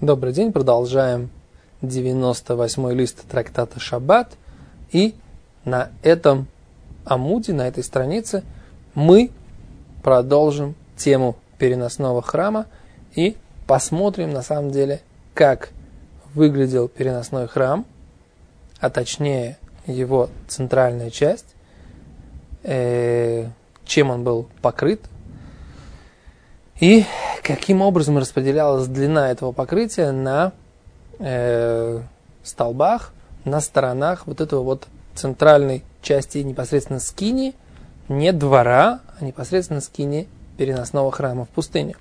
Добрый день, продолжаем 98-й лист трактата Шаббат. И на этом амуде, на этой странице мы продолжим тему переносного храма и посмотрим на самом деле, как выглядел переносной храм, а точнее его центральная часть, чем он был покрыт, и каким образом распределялась длина этого покрытия на столбах, на сторонах вот этого вот центральной части непосредственно скинии, не двора, а непосредственно скинии переносного храма в пустыне.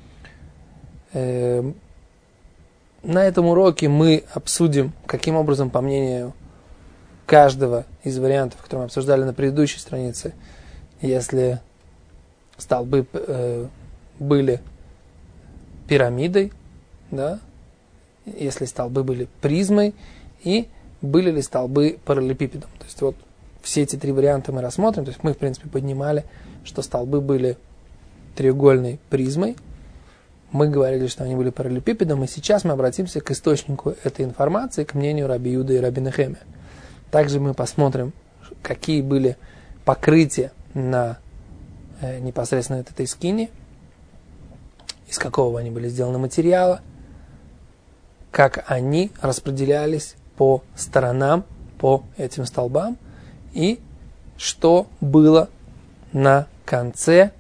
На этом уроке мы обсудим, каким образом, по мнению каждого из вариантов, которые мы обсуждали на предыдущей странице, если столбы были пирамидой, да, если столбы были призмой, и были ли столбы параллелепипедом. То есть вот все эти три варианта мы рассмотрим. То есть мы, в принципе, поднимали, что столбы были треугольной призмой. Мы говорили, что они были параллелепипедом, и сейчас мы обратимся к источнику этой информации, к мнению Раби Иуды и Раби Нехемия. Также мы посмотрим, какие были покрытия на непосредственно этой скинии, из какого они были сделаны материала, как они распределялись по сторонам, по этим столбам, и что было на конце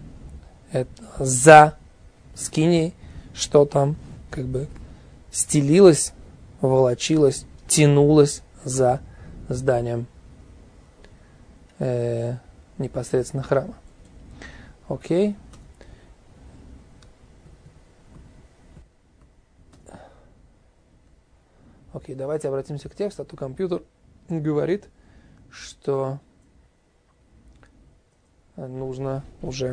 за скинией, что там как бы стелилось, волочилось, тянулось за зданием непосредственно храма. Окей. Окей, давайте обратимся к тексту, а то компьютер говорит, что нужно уже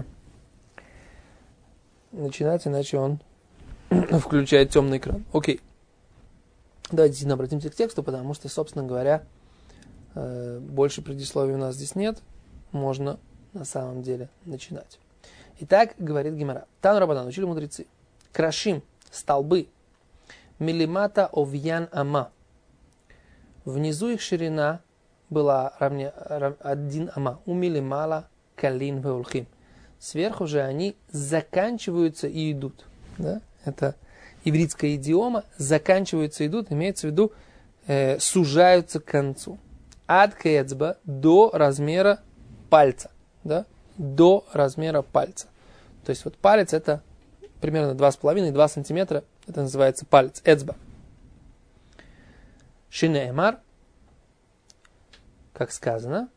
начинать, иначе он включает темный экран. Окей. Давайте обратимся к тексту, потому что, собственно говоря, больше предисловий у нас здесь нет. Можно на самом деле начинать. Итак, говорит Гемара. Тан Рабанан, учили мудрецы. Крашим, столбы, милимата овьян ама. Внизу их ширина была равня 1 ама. У милимала калин веулхим. Сверху же они заканчиваются и идут. Да? Это ивритская идиома. Заканчиваются и идут. Имеется в виду сужаются к концу. Ад кецба до размера пальца. Да? До размера пальца. То есть вот палец это примерно 2,5-2 сантиметра. Это называется палец, эцба. Шинеэмар, как сказано,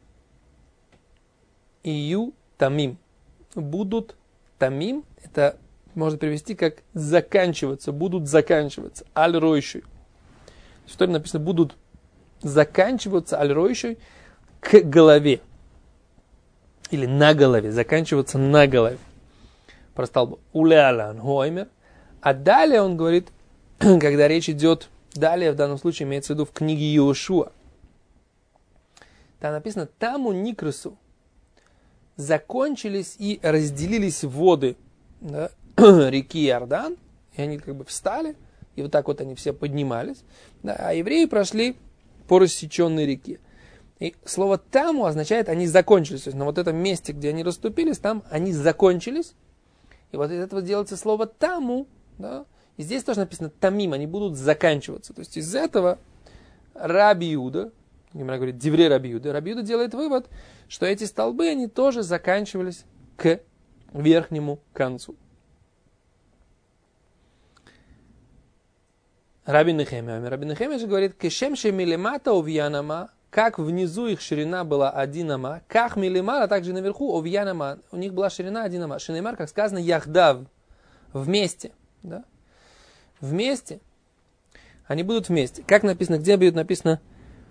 ию тамим. Будут тамим, это можно перевести как заканчиваться, будут заканчиваться. Аль-ройшуй. В Торе написано, будут заканчиваться аль-ройшуй к голове. Или на голове, заканчиваться на голове. Про столб. Улеалан хоймер. А далее он говорит, когда речь идет, далее в данном случае имеется в виду в книге Йошуа. Там написано, таму никрысу. Закончились и разделились воды, да, реки Иордан, и они как бы встали, и вот так вот они все поднимались, да, а евреи прошли по рассеченной реке. И слово таму означает, они закончились, то есть на вот этом месте, где они расступились, там они закончились, и вот из этого делается слово таму, да, и здесь тоже написано тамим, они будут заканчиваться, то есть из этого Раби Иуда, Гемара говорит, Деврей Раби Иуда делает вывод, что эти столбы, они тоже заканчивались к верхнему концу. Раби Нехемия же говорит, кешем ше милемата овьянама, как внизу их ширина была 1 ама, как милемара, также наверху овьянама, у них была ширина 1 ама. Шинеймар, как сказано, яхдав, вместе, да? Вместе. Они будут вместе. Как написано, где будет написано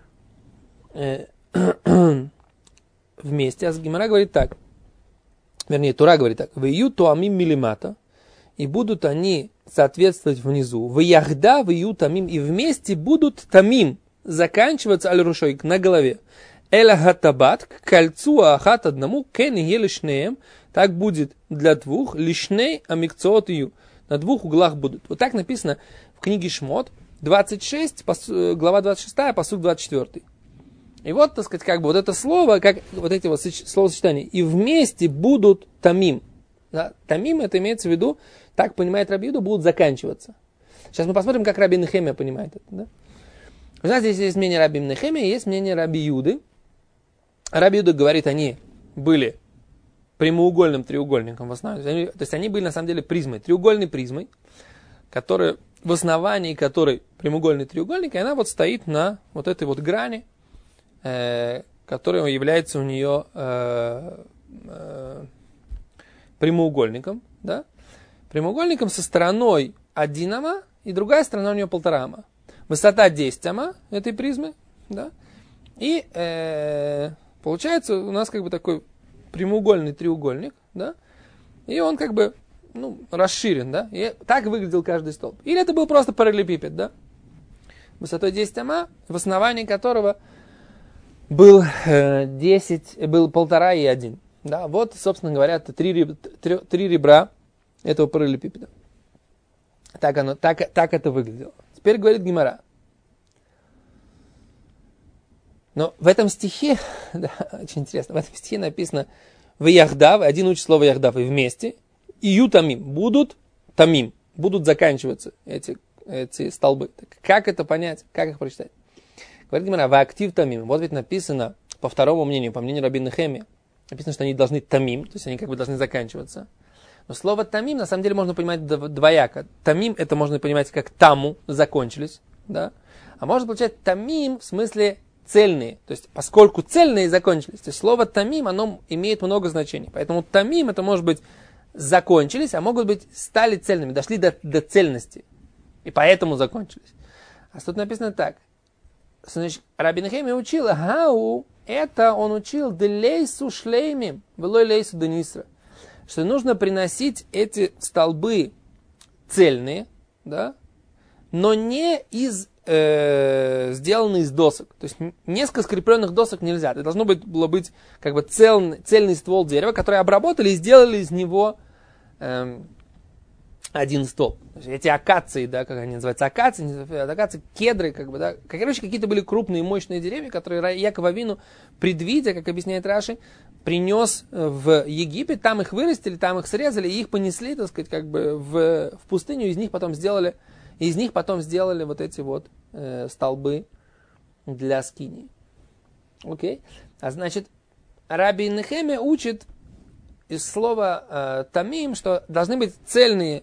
вместе? А Гемара говорит так. Вернее, Тура говорит так. Вию туамим милимата. И будут они соответствовать внизу. Вияхда вию тамим. И вместе будут тамим. Заканчиваться аль-рушой на голове. Эля хатабат к кольцу ахат одному кен елишнеем. Так будет для двух лишней амикцот ию. На двух углах будут. Вот так написано в книге Шмот, 26, глава 26, пасук 24. И вот, так сказать, как бы вот это слово, как вот эти вот словосочетания, и вместе будут тамим. Да? Тамим, это имеется в виду, так понимает Раби Юда, будут заканчиваться. Сейчас мы посмотрим, как Раби Нехемия понимает это. Да? Вы знаете, здесь есть мнение Раби Нехемия, есть мнение Раби Юды. Раби Юда говорит, они были прямоугольным треугольником в основе. То есть они были на самом деле призмой, треугольной призмой, которая в основании которой прямоугольный треугольник, и она вот стоит на вот этой вот грани, которая является у нее прямоугольником, да? Прямоугольником со стороной 1 ама, и другая сторона у нее 1,5 ама. Высота 10 ама этой призмы, да? И получается у нас как бы такой прямоугольный треугольник, да? И он как бы расширен, да? И так выглядел каждый столб. Или это был просто параллелепипед, да? Высотой 10 ама, в основании которого был 1,5 и 1. Да? Вот, собственно говоря, это три ребра этого параллелепипеда. Так это выглядело. Теперь говорит Гемара. Но в этом стихе, да, очень интересно, в этом стихе написано в яхдав, один учит слово яхдав и вместе, и ютамим, будут заканчиваться эти столбы. Так как это понять, как их прочитать? Говорит Гемара, ваактив тамим, вот ведь написано, по второму мнению, по мнению Раби Нехемия, написано, что они должны тамим, то есть они как бы должны заканчиваться. Но слово тамим на самом деле можно понимать двояко. Тамим это можно понимать как таму, закончились, да? А можно получать тамим в смысле цельные. То есть поскольку цельные закончились, то есть слово тамим, оно имеет много значений. Поэтому тамим это может быть закончились, а могут быть стали цельными, дошли до цельности. И поэтому закончились. А тут написано так. Значит, Раби Нехемия учил, это он учил делейсу шлеймим, велой лейсу денисра. Что нужно приносить эти столбы цельные, да, но не сделанные из досок. То есть несколько скрепленных досок нельзя. Это должно было быть как бы цельный ствол дерева, который обработали и сделали из него один столб. Эти акации, да, как они называются, акации, кедры, как бы, да, короче, какие-то были крупные мощные деревья, которые Яков Авину, предвидя, как объясняет Раши, принес в Египет, там их вырастили, там их срезали, и их понесли, так сказать, как бы в пустыню, из них потом сделали вот эти вот столбы для скинии. Окей? А значит, Раби Нехемия учит из слова тамим, что должны быть цельные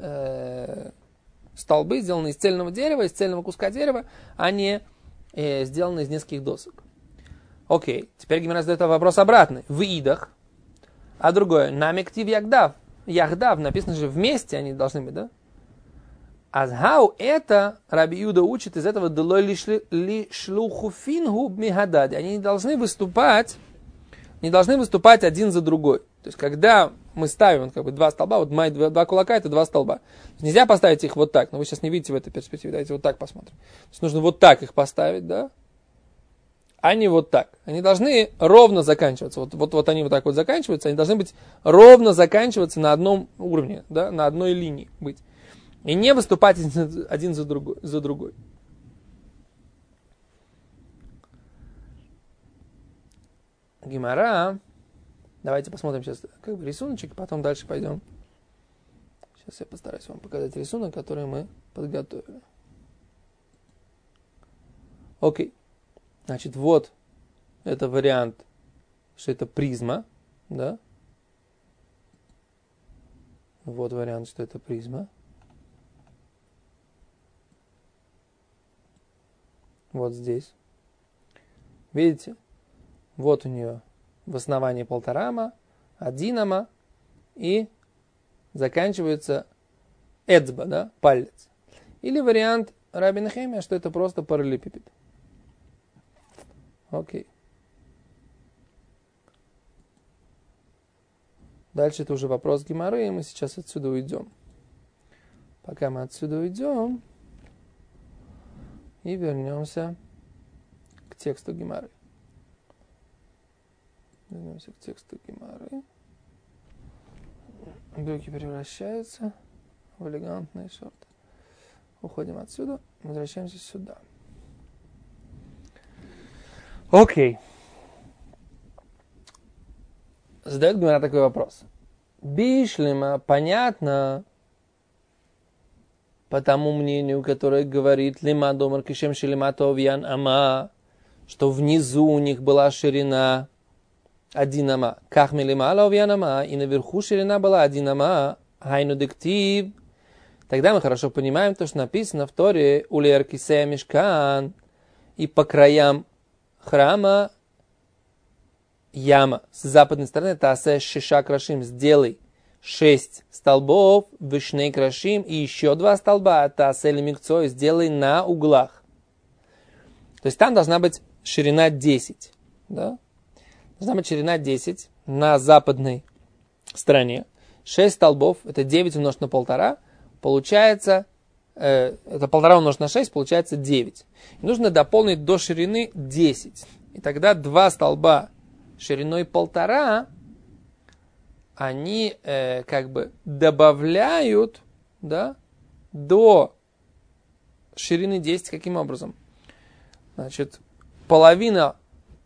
столбы, сделанные из цельного дерева, из цельного куска дерева, а не сделанные из нескольких досок. Окей, теперь Гемара задает вопрос обратный. В идах, а другое, намектив яхдав. Яхдав, написано же вместе они должны быть, да? Азгау это Раби Юда учит из этого делой ли шлухуфингу мигадади. Они не должны выступать один за другой. То есть, когда мы ставим как бы два столба, вот мои два кулака это два столба. Нельзя поставить их вот так, но вы сейчас не видите в этой перспективе, давайте вот так посмотрим. То есть, нужно вот так их поставить, да? А не вот так. Они должны ровно заканчиваться. Вот они вот так вот заканчиваются, они должны быть ровно заканчиваться на одном уровне, да? На одной линии быть. И не выступать один за другой. Гемара. Давайте посмотрим сейчас как бы рисуночек, потом дальше пойдем. Сейчас я постараюсь вам показать рисунок, который мы подготовили. Окей. Значит, вот это вариант, что это призма, да? Вот вариант, что это призма. Вот здесь. Видите? Вот у нее в основании 1,5 ама, 1 ама и заканчивается эцба, да, палец. Или вариант Раби Нехемия, что это просто параллелепипед. Окей. Дальше это уже вопрос Гемары, и мы сейчас отсюда уйдем. Пока мы отсюда уйдем и вернемся к тексту Гемары. Вернемся к тексту Гемары. Брюки превращаются в элегантные шорты. Уходим отсюда, возвращаемся сюда. Окей. Задает Гемара такой вопрос. Бишлема, понятно, по тому мнению, которое говорит лима домар кишем шелимато овьян ама, что внизу у них была ширина 1 ама, кахми лимала овьян ама, и наверху ширина была 1 ама, хайну дектив. Тогда мы хорошо понимаем то, что написано в Торе улер кисея мишкан, и по краям храма яма. С западной стороны таасе шиша крашим, сделай 6 столбов, вишней крашим, и еще 2 столба таасе лимикцой, сделай на углах. То есть там должна быть ширина 10. Да? Должна быть ширина 10 на западной стороне. 6 столбов, это 9 умножить на 1,5, получается, это 1,5 умножить на 6, получается 9. И нужно дополнить до ширины 10. И тогда 2 столба шириной 1,5, они как бы добавляют, да, до ширины 10. Каким образом? Значит, половина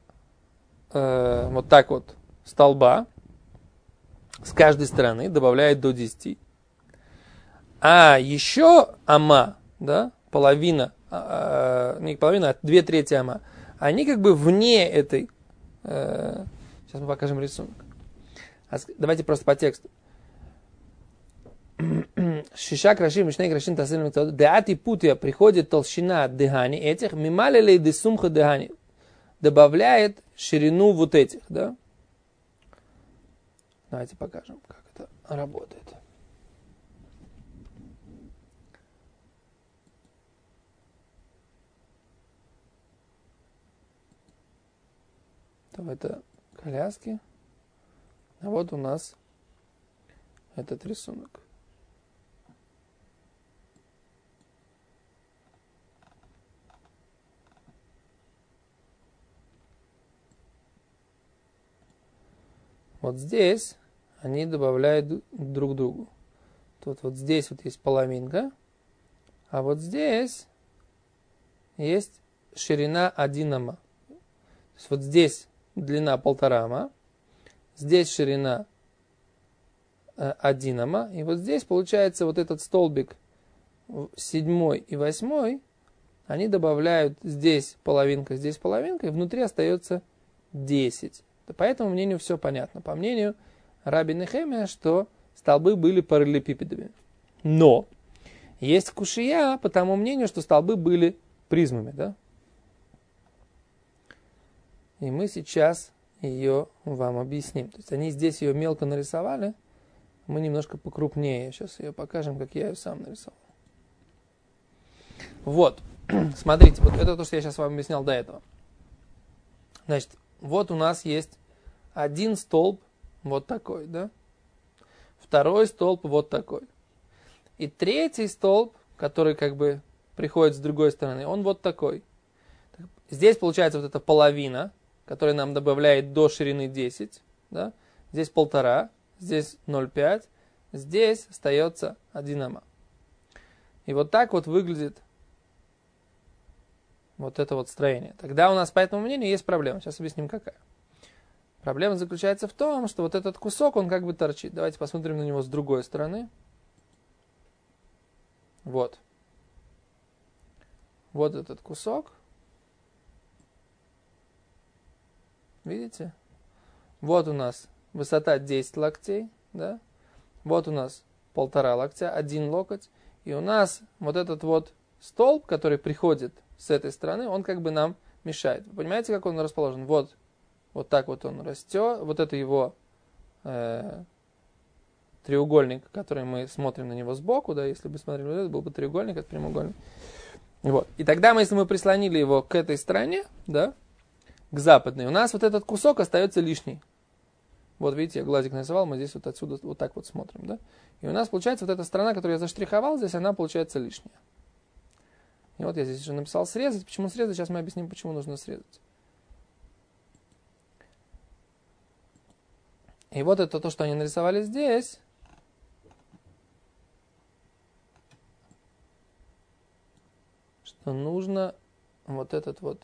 вот так вот столба с каждой стороны добавляет до 10. А еще ама, да, половина, не половина, а 2/3 ама, они как бы вне этой. Сейчас мы покажем рисунок. Давайте просто по тексту. Шиша крашим, мишней крашим, тасыльным метод. Деати путия, приходит толщина дыхани этих, мималилей десумха дыхани. Добавляет ширину вот этих, да? Давайте покажем, как это работает. Это коляски. А вот у нас этот рисунок. Вот здесь они добавляют друг другу. Тут вот здесь вот есть половинка, а вот здесь есть ширина 1 ама. То есть вот здесь длина 1,5 ама, здесь ширина 1 ама, и вот здесь получается вот этот столбик 7 и 8, они добавляют здесь половинка, и внутри остается 10. По этому мнению все понятно. По мнению Раби Нехемия, что столбы были параллелепипедами. Но есть кушия по тому мнению, что столбы были призмами, да? И мы сейчас ее вам объясним. То есть они здесь ее мелко нарисовали, мы немножко покрупнее. Сейчас ее покажем, как я ее сам нарисовал. Вот, смотрите, вот это то, что я сейчас вам объяснял до этого. Значит, вот у нас есть один столб вот такой, да? Второй столб вот такой. И третий столб, который как бы приходит с другой стороны, он вот такой. Здесь получается вот эта половина, которая нам добавляет до ширины 10, да? Здесь 1,5, здесь 0,5, здесь остается 1 ама. И вот так вот выглядит вот это вот строение. Тогда у нас, по этому мнению, есть проблема. Сейчас объясним, какая. Проблема заключается в том, что вот этот кусок, он как бы торчит. Давайте посмотрим на него с другой стороны. Вот. Вот этот кусок. Видите? Вот у нас высота 10 локтей, да? Вот у нас 1,5 локтя, 1 локоть. И у нас вот этот вот столб, который приходит с этой стороны, он как бы нам мешает. Вы понимаете, как он расположен? Вот так вот он растет. Вот это его треугольник, который мы смотрим на него сбоку, да, если бы смотрели вот это, был бы треугольник, это прямоугольник. Вот. И тогда если мы прислонили его к этой стороне, да, к западной, у нас вот этот кусок остается лишний. Вот видите, я глазик нарисовал, мы здесь вот отсюда вот так вот смотрим, да. И у нас получается вот эта сторона, которую я заштриховал, здесь она получается лишняя. И вот я здесь уже написал срезать. Почему срезать? Сейчас мы объясним, почему нужно срезать. И вот это то, что они нарисовали здесь. что нужно вот этот вот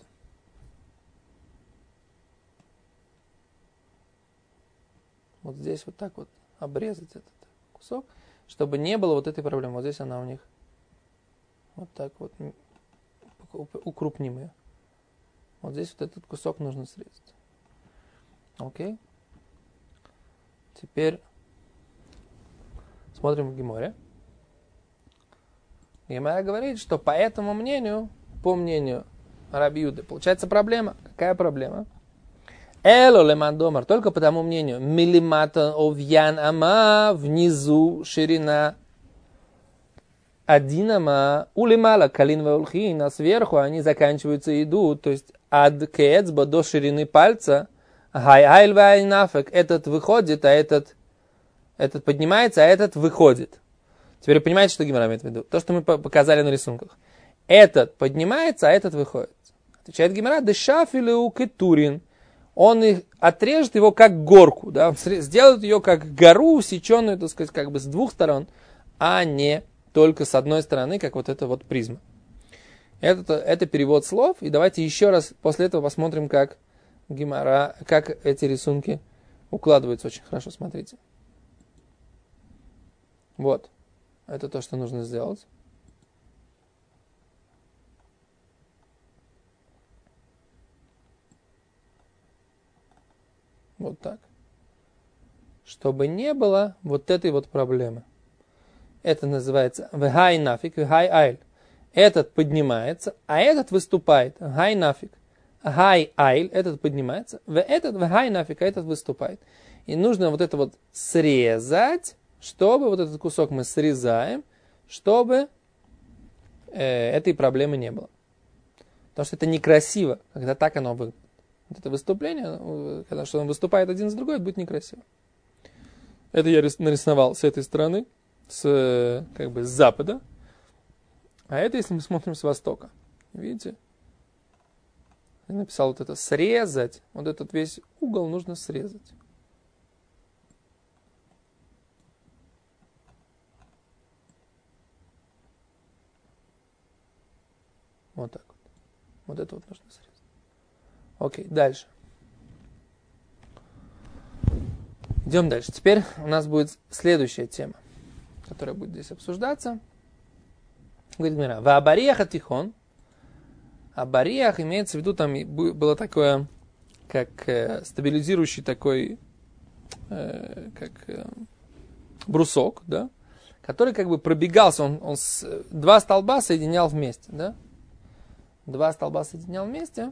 здесь вот так вот обрезать этот кусок, чтобы не было вот этой проблемы. Вот здесь она у них вот так вот укрупним ее. Вот здесь вот этот кусок нужно срезать. Окей. Теперь смотрим в Геморе. Гемора говорит, что по этому мнению, по мнению Раби Юды, получается проблема. Какая проблема? Эло лемандомар, только по тому мнению, милимата овьян ама, внизу ширина 1 ама, улимала калин ваулхин, а сверху они заканчиваются и идут, то есть ад кецба до ширины пальца, гай айль вай нафек, этот выходит, а этот поднимается, а этот выходит. Теперь понимаете, что Гемара имеет в виду? То, что мы показали на рисунках. Этот поднимается, а этот выходит. Отвечает Гемара, дешафилеу кетурин. Он их отрежет его как горку, да? Он сделает ее как гору, усеченную, так сказать, как бы с двух сторон, а не только с одной стороны, как вот эта вот призма. Это перевод слов. И давайте еще раз после этого посмотрим, как Гемара, как эти рисунки укладываются очень хорошо. Смотрите. Вот. Это то, что нужно сделать. Вот так. Чтобы не было вот этой вот проблемы. Это называется вехай нафик, вехай айль. Этот поднимается, а этот выступает. Гай нафик. Гай айль, этот поднимается. Этот вехай нафик, а этот выступает. И нужно вот это вот срезать, чтобы вот этот кусок мы срезаем, чтобы этой проблемы не было. Потому что это некрасиво, когда так оно выглядит. Вот это выступление, когда что он выступает один с другой, это будет некрасиво. Это я нарисовал с этой стороны, с запада. А это, если мы смотрим с востока. Видите? Я написал вот это срезать. Вот этот весь угол нужно срезать. Вот так вот. Вот это вот нужно срезать. Окей, дальше. Идем дальше. Теперь у нас будет следующая тема, которая будет здесь обсуждаться. Говорит Гемара, ваабариях атихон. Абариях имеется в виду, там было такое, как стабилизирующий такой, брусок, да, который как бы пробегался, он два столба соединял вместе, да. Два столба соединял вместе.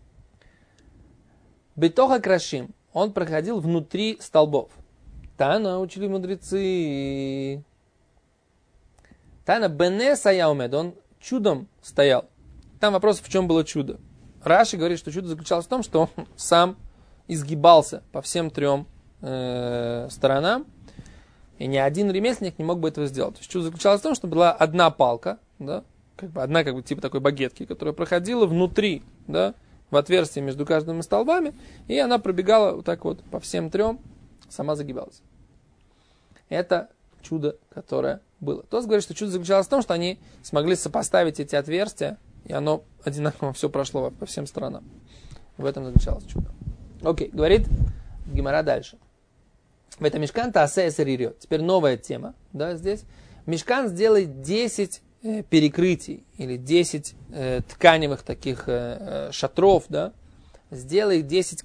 Бетоха крашим. Он проходил внутри столбов. Тана учили мудрецы. Тана бенеса яумед. Он чудом стоял. Там вопрос, в чем было чудо. Раши говорит, что чудо заключалось в том, что он сам изгибался по всем трем сторонам. И ни один ремесленник не мог бы этого сделать. То есть чудо заключалось в том, что была одна палка, да, одна типа такой багетки, которая проходила внутри, да, в отверстие между каждыми столбами, и она пробегала вот так вот по всем трем, сама загибалась. Это чудо, которое было. Тос говорит, что чудо заключалось в том, что они смогли сопоставить эти отверстия, и оно одинаково все прошло по всем сторонам. В этом заключалось чудо. Окей, говорит Гемара дальше. В этом мишкан таасе эсер ирьот. Теперь новая тема, да, здесь. Мишкан сделает 10 перекрытий или 10 тканевых таких шатров, да, сделай 10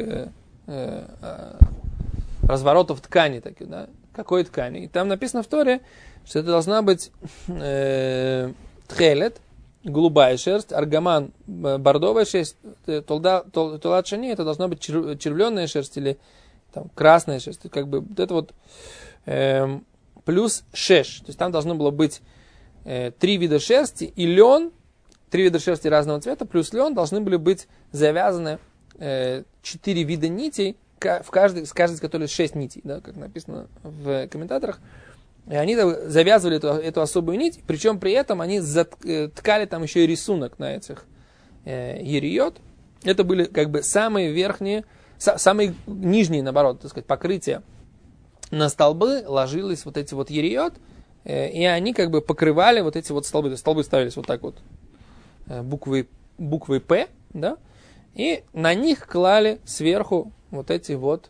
разворотов ткани таких, да, какой ткани. И там написано в Торе, что это должна быть тхелет, голубая шерсть, аргаман, бордовая шерсть, толат шани, это должна быть червленая шерсть или там, красная шерсть, вот это вот плюс шеш, то есть там должно было быть 3 вида шерсти и лен, 3 вида шерсти разного цвета, плюс лен должны были быть завязаны 4 вида нитей, с каждой из которых 6 нитей, да, как написано в комментаторах. И они завязывали эту особую нить, причем при этом они ткали там еще и рисунок на этих ериот. Это были самые верхние, самые нижние, наоборот, так сказать, покрытия. На столбы ложились вот эти вот ериот, и они покрывали вот эти вот столбы. То есть столбы ставились вот так вот буквой П, да, и на них клали сверху вот эти вот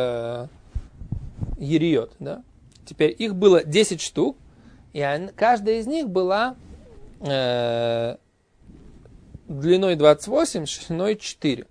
ериот, да. Теперь их было 10 штук, и каждая из них была длиной 28, шириной 4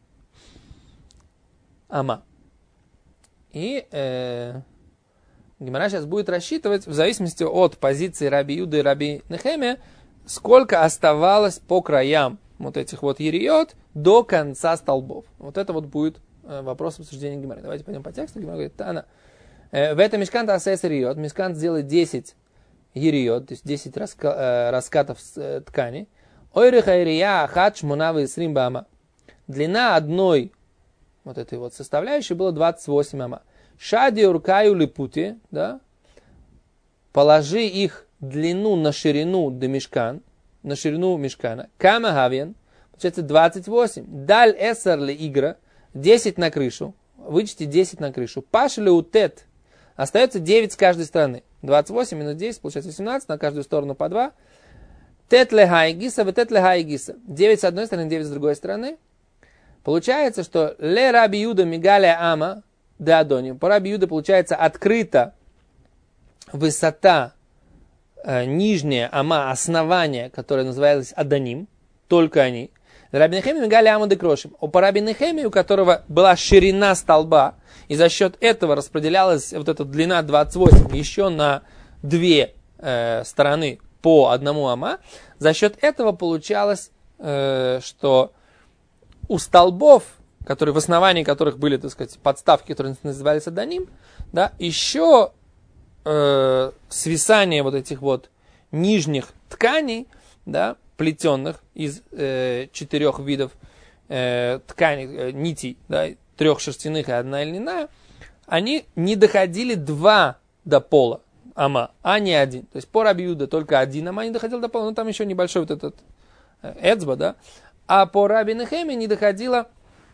ама. И Гемара сейчас будет рассчитывать, в зависимости от позиции Раби Юды и Раби Нехемия, сколько оставалось по краям вот этих вот ериот до конца столбов. Вот это вот будет вопрос обсуждения Гемары. Давайте пойдем по тексту. Гемара говорит, Тана. В этом мишкан асес ериот. Мишкан сделает 10 ериот, то есть 10 раскатов ткани. Ойриха ирия ахат шмунавы срим ама. Длина одной вот этой вот составляющей была 28 ама. Шади уркаю липути, да, положи их длину на ширину до мишкан, на ширину мишкана. Кама гавьян, получается 28. Даль эсер ли игра, 10 на крышу, вычти 10 на крышу. Пашли утет, остается 9 с каждой стороны. 28 минус 10, получается 18, на каждую сторону по 2. Тет лехай гиса, тет лехай гиса. 9 с одной стороны, 9 с другой стороны. Получается, что ле раби Юда мигаля ама, да адони. По раби Юда получается открыта высота нижняя ама, основание, которое называлось адоним, только они. Раби Нехеми мигали аму декрошим. По раби Нехеми, у которого была ширина столба, и за счет этого распределялась вот эта длина 28 еще на 2 стороны по одному ама, за счет этого получалось, что у столбов, которые, в основании которых были, так сказать, подставки, которые назывались адоним, да, еще свисание вот этих вот нижних тканей, да, плетенных из 4 видов тканей, нитей, да, 3 шерстяных и 1 льняная, они не доходили 2 до пола ама, а не 1. То есть по раби Юда только 1 ама не доходил до пола, но там еще небольшой вот этот эцба, да, а по раби Нехеми не доходило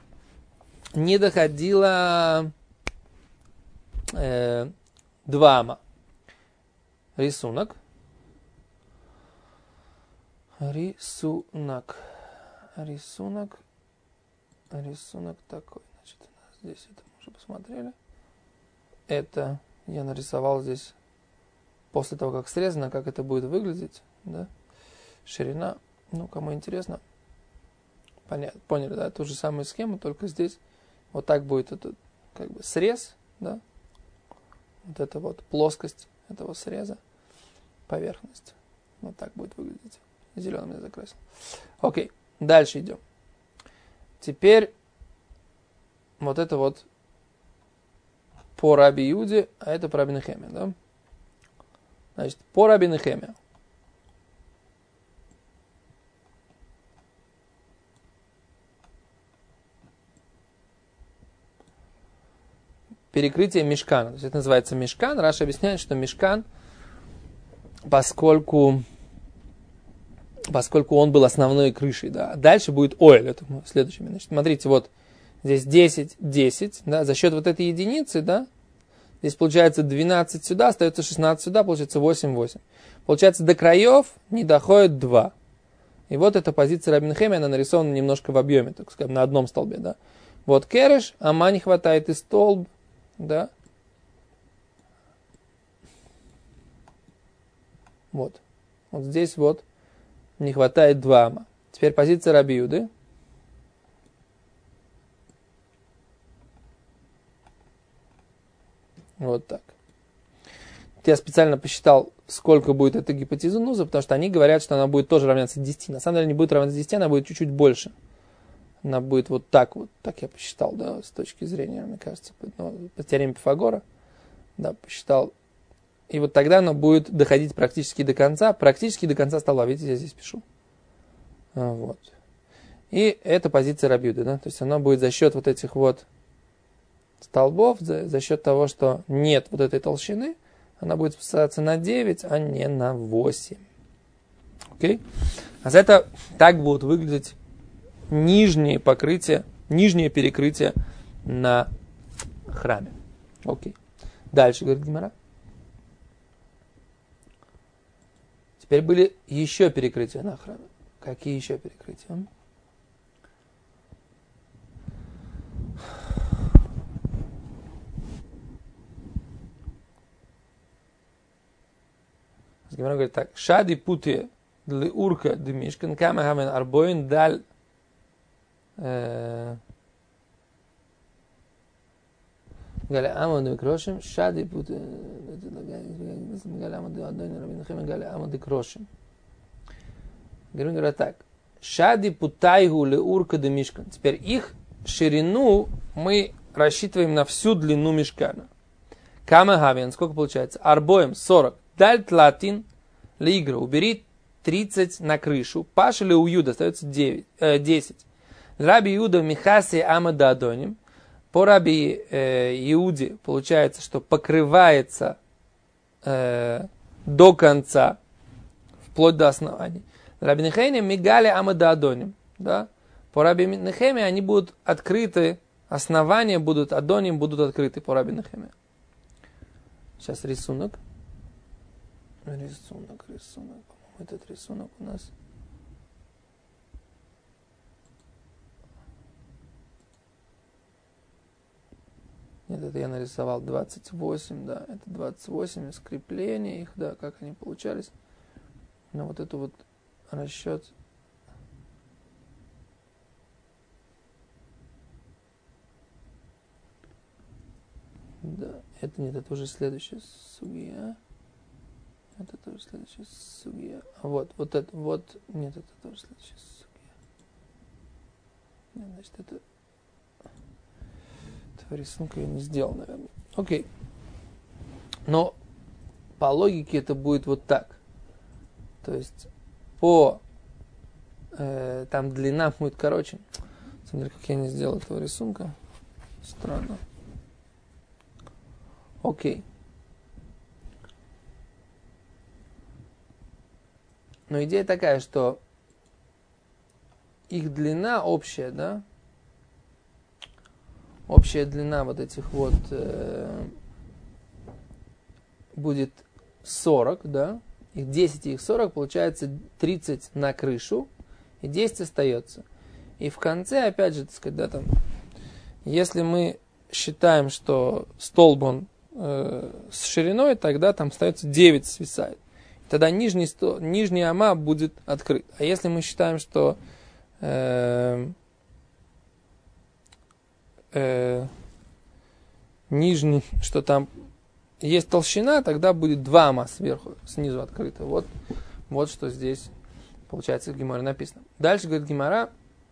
2 ама. Рисунок. Рисунок такой. Значит, здесь это мы уже посмотрели. Это я нарисовал здесь после того, как срезано, как это будет выглядеть. Да? Ширина. Ну, кому интересно. Поняли, да? Ту же самую схему, только здесь вот так будет этот как бы срез, да? Вот эта вот плоскость этого среза, поверхность. Вот так будет выглядеть. Зеленым я закрасил. Окей, дальше идем. Теперь вот это вот по раби Юде, а это по раби Нехемия, да? Значит, по раби Нехемия. Перекрытие мишкана. То есть это называется мишкан. Раша объясняет, что мишкан, поскольку он был основной крышей, да. Дальше будет оэль, это следующее. Значит, смотрите, вот здесь 10, 10, да, за счет вот этой единицы, да, здесь получается 12 сюда, остается 16 сюда, получается 8, 8. Получается, до краев не доходит 2. И вот эта позиция раби Нехемия, она нарисована немножко в объеме, так сказать, на одном столбе, да. Вот кереш, ама не хватает и столб, да. Вот. Вот здесь вот не хватает 2 ама. Теперь позиция раби Юды. Вот так. Я специально посчитал, сколько будет эта гипотеза, потому что они говорят, что она будет тоже равняться 10. На самом деле не будет равняться 10, она будет чуть-чуть больше. Она будет вот так я посчитал, да, с точки зрения, мне кажется, по теореме Пифагора, да, посчитал. И вот тогда она будет доходить практически до конца стола, видите, я здесь пишу. Вот. И это позиция раби Юды, да, то есть она будет за счет вот этих вот столбов, за счет того, что нет вот этой толщины, она будет спускаться на 9, а не на 8. Окей? А за это так будут выглядеть нижнее перекрытие на храме. Окей. Дальше, говорит Гемара. Теперь были еще перекрытия на храме. Какие еще перекрытия? Гемара говорит так. Шади пути для урка демишкан кама хамен арбоин даль галя амоды крошим. Шади пути галя амоды адойн рабин хем галя амоды крошим. Гемара говорит так. Шади путайгу ле урка демишкан. Теперь их ширину мы рассчитываем на всю длину мишкана. Кама хавен, сколько получается? Арбоем 40. Даль тлатин лигра. Убери 30 на крышу. Паша ли у Юда остается 10. Раби Иуда михаси амада адоним. По раби Иуде получается, что покрывается до конца, вплоть до основания. Раби Нехемия мигали амада адоним. Да? По раби Нехемия они будут открыты, основания будут, адоним будут открыты по раби Нехемия. Сейчас рисунок. Рисунок. По-моему, этот рисунок у нас. Нет, это я нарисовал 28, да. Это 28, скрепления их, да, как они получались. Но вот это вот расчет. Да, это нет, это уже следующая сугия. Это тоже следующая сугия. Вот это, нет, это тоже следующая сугия. Нет, значит, этого рисунка я не сделал, наверное. Окей. Но по логике это будет вот так. То есть там длина будет короче. Смотри, как я не сделал этого рисунка. Странно. Окей. Но идея такая, что их длина общая, да? Общая длина вот этих вот будет 40, да? Их 10 и их 40, получается 30 на крышу, и 10 остается. И в конце, опять же, так сказать, да, там, если мы считаем, что столб он с шириной, тогда там остается 9 свисает. Тогда нижний ама будет открыт. А если мы считаем, что нижний, что там есть толщина, тогда будет 2 ама сверху, снизу открыто. Вот что здесь получается в Гемаре написано. Дальше говорит Гемара,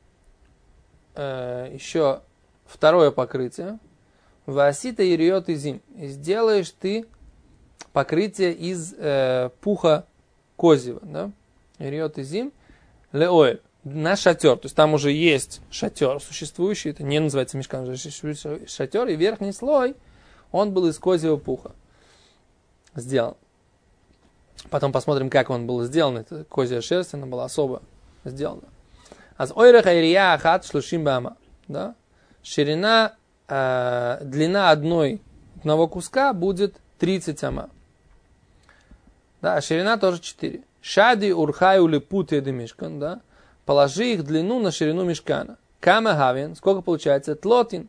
еще второе покрытие. Васита ириот изим. Сделаешь ты покрытие из пуха козьего. Да? Ириот изим леоэль. На шатер. То есть там уже есть шатер существующий. Это не называется мишкан, уже существующий шатер. И верхний слой, он был из козьего пуха сделан. Потом посмотрим, как он был сделан. Это козья шерсть, она была особо сделана. Аз ойреха ирия ахат шлушим бама. Да? Ширина, длина одного куска будет 30 ама. Да, а ширина тоже 4. Шади урхаю лепут едемишкан, да? Положи их длину на ширину мишкана. Кама гавин, сколько получается? Тлотин,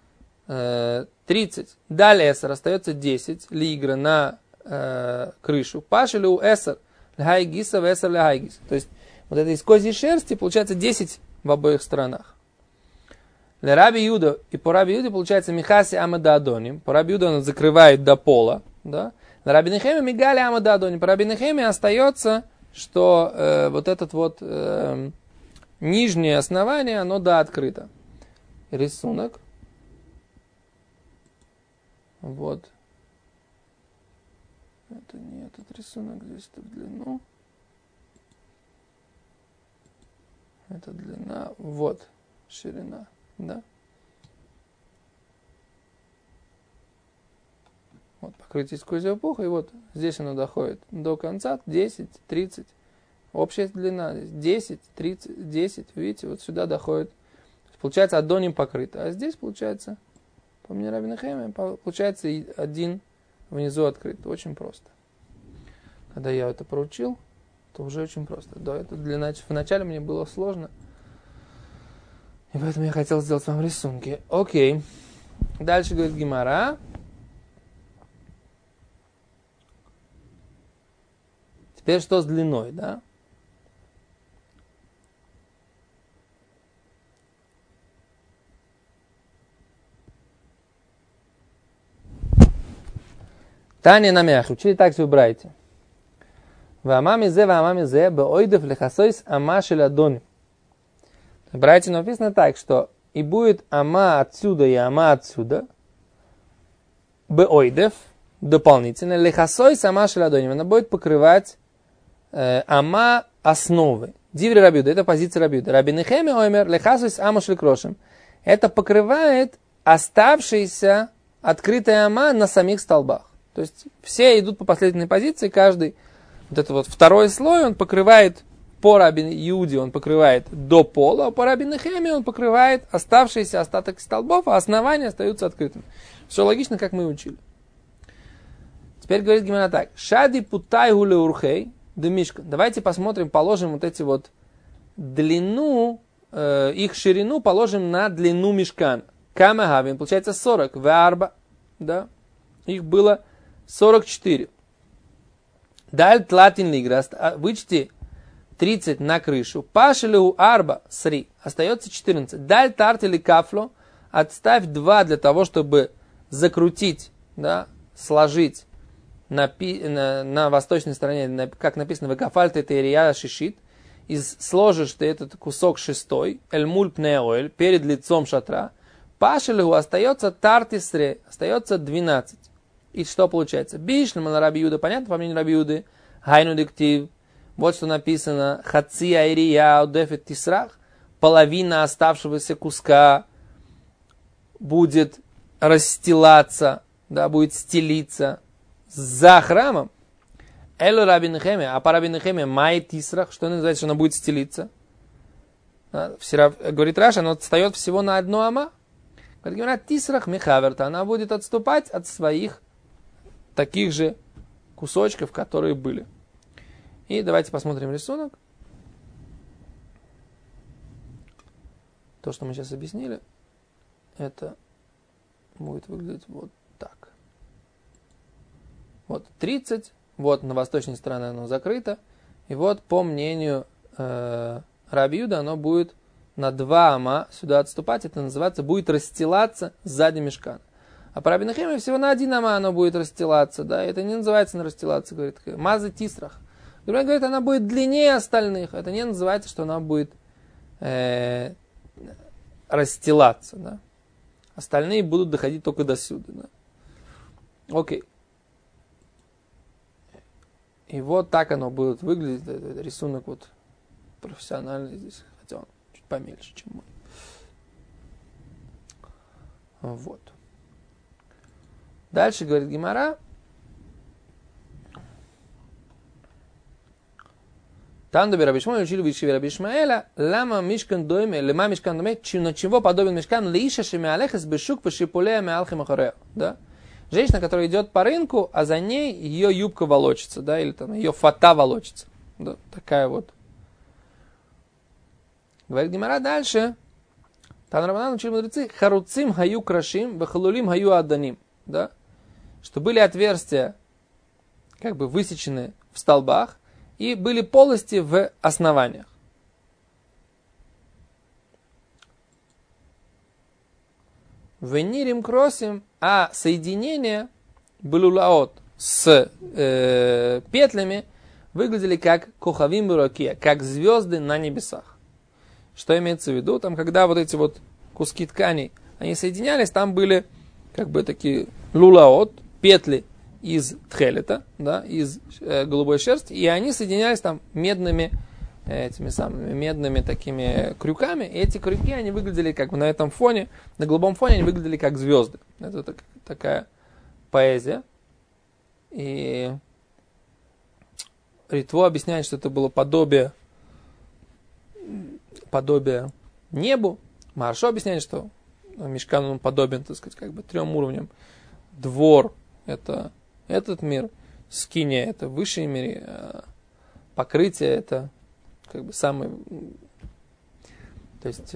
30. Далее эсер, остается 10. Лигра на крышу. Пашелю эсер, лхайгиса, эсер лхайгис. То есть, вот это из козьей шерсти получается 10 в обоих сторонах. Для Раби Юда, и по Раби Юде получается михаси амада адоним. По Раби Юде он закрывает до пола. Да? Для Раби Нехемия мигали амада адоним. По Раби Нехемия остается, что вот этот вот нижнее основание, оно да открыто. Рисунок. Вот. Это не этот рисунок, здесь это в длину. Это длина. Вот. Ширина. Да? Вот покрытие из козьего пуха, и вот здесь оно доходит до конца 10, 30. Общая длина 10, 30, 10. Видите, вот сюда доходит. Получается, адоним покрыто. А здесь получается, по мнению Раби Нехемия, получается один внизу открыт. Очень просто. Когда я это проучил, Это уже очень просто. Да, это вначале мне было сложно. И поэтому я хотел сделать вам рисунки. Окей. Дальше говорит Гемара. Теперь что с длиной, да? Таня намях. Учили так все убрайте. Вамамизе, беойдев лехасойс ама шеладони. Братья, написано так, что и будет ама отсюда и ама отсюда, беойдев, дополнительно, лехасойс ама шеладони. Она будет покрывать ама основы. Диври Рабиуда, это позиция Рабиуда. Раби Нехеми оймер лехасойс ама шелькрошем. Это покрывает оставшиеся открытые ама на самих столбах. То есть все идут по последовательной позиции, каждый вот этот вот второй слой он покрывает по Раби Иуде, он покрывает до пола, а по Раби Нехеми он покрывает оставшиеся остаток столбов, а основания остаются открытыми. Все логично, как мы учили. Теперь говорит Гемара так. Шади путай гуле урхей демишка. Давайте посмотрим, положим вот эти вот длину, их ширину положим на длину мишкана. Камагавин, получается 40. Варба, да, их было 44. Даль тлатин лиграст. Вычти 30 на крышу. Пашелю арба сри. Остается 14. Даль тартили кафло. Отставь 2 для того, чтобы закрутить, да, сложить на восточной стороне, как написано, векафальта это ирия шишит. И сложишь ты этот кусок 6, эльмуль пнеоэль, перед лицом шатра. Пашелю остается тартисре. Остается 12. И что получается? Бишлем на Раби Иуда, понятно, по мнению Раби Иуды, хайну диктив, вот что написано, хация ирия удефет тисрах, половина оставшегося куска будет расстилаться, да, будет стелиться за храмом. Элу Раби Нехеми, а по Раби Нехеми май тисрах, что называется, что она будет стелиться? Да, говорит Раша, она отстает всего на одно ама. Говорит, тисрах мехаверта, она будет отступать от своих таких же кусочков, которые были. И давайте посмотрим рисунок. То, что мы сейчас объяснили, это будет выглядеть вот так. Вот 30, вот на восточной стороне оно закрыто, и вот по мнению Раби Иуда оно будет на 2 ама сюда отступать, это называется, будет расстилаться сзади мишкана. А по Раби Нехеми всего на 1 ама оно будет расстилаться, да, это не называется расстилаться, говорит, мазы тисрах. Другой говорит, она будет длиннее остальных, это не называется, что она будет расстилаться, да. Остальные будут доходить только до сюда, да. Окей. И вот так оно будет выглядеть, это рисунок вот профессиональный здесь, хотя он чуть поменьше, чем мой. Вот. Дальше говорит Гемара. Там доби Раби Шмуэль учили в Ишиве Раби Ишмаэля, лама мишкан доме, лема мишкан доме, на чего подобен мишкан, лиша шемиалехес бешук пашипулея миалхим ахорея, да? Женщина, которая идет по рынку, а за ней ее юбка волочится, да, или там ее фата волочится, да, такая вот. Говорит Гемара дальше. Там Рабанан учили мудрецы, харуцим хаю крашим, бахалулим хаю адданим, да, что были отверстия, как бы высечены в столбах, и были полости в основаниях. Венирим кросим, а соединение белулаот с петлями выглядели как кохавим буракия, как звезды на небесах. Что имеется в виду? Там, когда вот эти вот куски тканей, они соединялись, там были как бы такие лулаот, петли из тхелета, да, из голубой шерсти, и они соединялись там медными, этими самыми медными такими крюками, и эти крюки, они выглядели как бы на этом фоне, на голубом фоне они выглядели как звезды. Это такая поэзия. И Ритво объясняет, что это было подобие небу. Маршо объясняет, что мишкан он подобен, так сказать, как бы 3 уровням. Двор — это этот мир, скиния — это высший мир, покрытие это как бы самый, то есть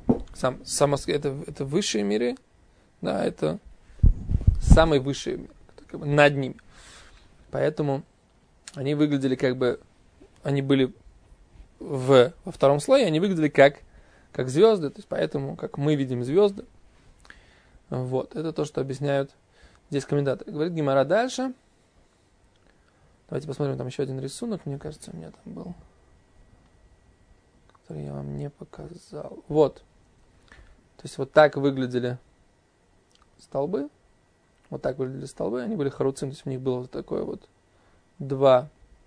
это высшие миры, да, это самые высшие миры, как бы над ними. Поэтому они выглядели как бы, они были во втором слое, они выглядели как звезды, то есть поэтому, как мы видим звезды. Вот, это то, что объясняют здесь комментаторы. Говорит Гемара дальше. Давайте посмотрим, там еще один рисунок, мне кажется, у меня там был, который я вам не показал. Вот. То есть вот так выглядели столбы. Вот так выглядели столбы, они были харуцим, то есть у них было вот такое вот два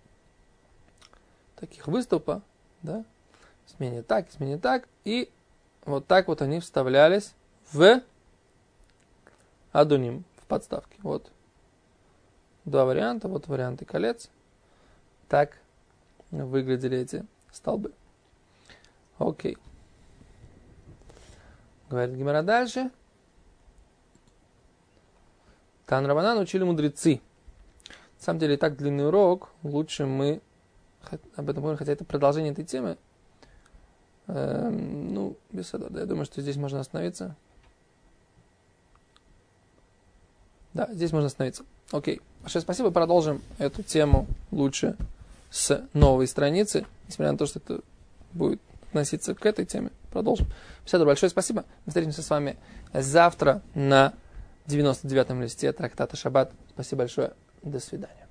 таких выступа, да, изменение так, и вот так вот они вставлялись в адуним, в подставки. Вот два варианта, вот варианты колец. Так выглядели эти столбы. Окей. Говорит Гемара дальше. Тан Рабанан учили мудрецы. На самом деле, и так длинный урок. Лучше мы об этом поговорим, хотя это продолжение этой темы. Без этого. Да, я думаю, что здесь можно остановиться. Да, здесь можно остановиться. Окей. Большое спасибо. Продолжим эту тему лучше с новой страницы. Несмотря на то, что это будет относиться к этой теме. Продолжим. Всем большое спасибо. Мы встретимся с вами завтра на 99-м листе трактата Шаббат. Спасибо большое. До свидания.